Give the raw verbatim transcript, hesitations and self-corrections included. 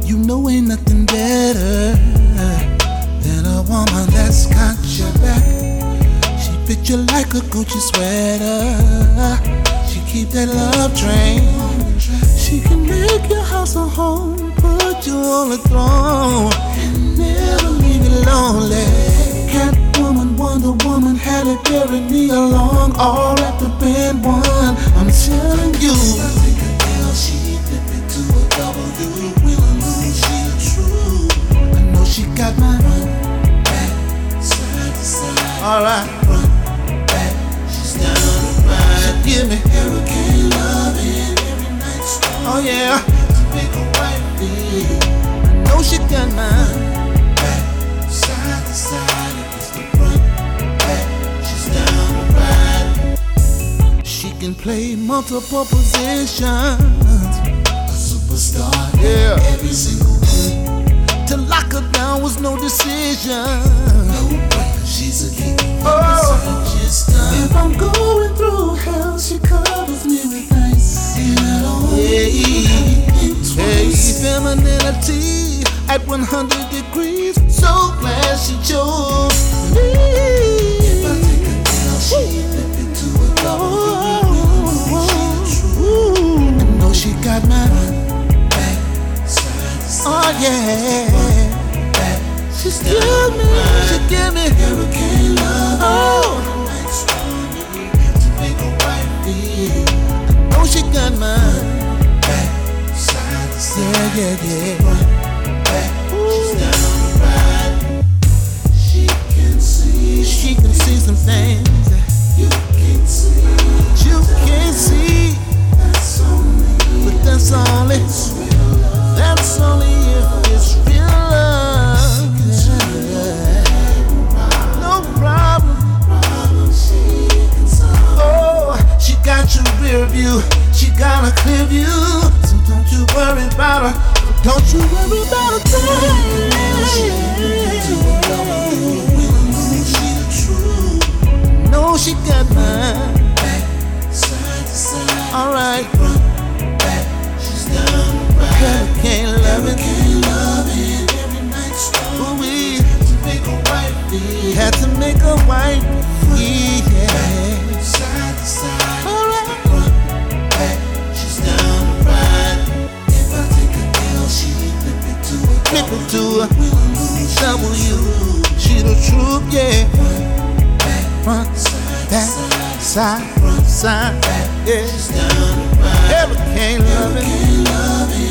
You know ain't nothing better than a woman that's got your back. She fit you like a Gucci sweater. She keep that love train. She can make your house a home, put you on the throne, and never leave you lonely. Catwoman, Wonder Woman, Halle Berry, me along, all wrapped up in one. I'm telling you, I take a L, she flip it to a W. Win or lose, she a true. I know she got my front, back, side to side. Alright, front, back, she's down to ride. She give me hurricane loving every night storm. Oh yeah, to make a wife feel. I know she got mine. Back, side to side, if it's the front, back, she's down to ride. She can play multiple positions. A superstar, yeah, every single one. To lock her down was no decision. No way, she's a geek. Oh, if I'm going through hell, she covers me with ice. Hey, hey, femininity at one hundred degrees. So glad she chose me. If I take a L, she flip it to a W. I know she got my back, side to side. Oh yeah, back, she's give me, she give me hurricane love. Oh. To make a wife feel. I know she got mine. Back, side to side. Yeah, yeah, yeah. Front, back, she's down to ride. She can see. She can see some things you can't see. You can't see. That's only. But that's only. It's real love. That's only if it's real love. Yeah. No problem. Oh, she got your rear view, she got a clear view. So don't you worry about her, don't you worry about a thing. No, she got mine. Back, side to side. Alright. Front, back, she's down to ride. Hurricane loving, hurricane loving every night storm. Ooh, we had to make a wife feel. Had to make a wife feel. Yeah. Side to side. Alright. Front, back, she's down to ride. If I take a L, she flip it to a flip it to a W. She the truth, yeah. Front, back, side, front, side, yeah. Hurricane loving.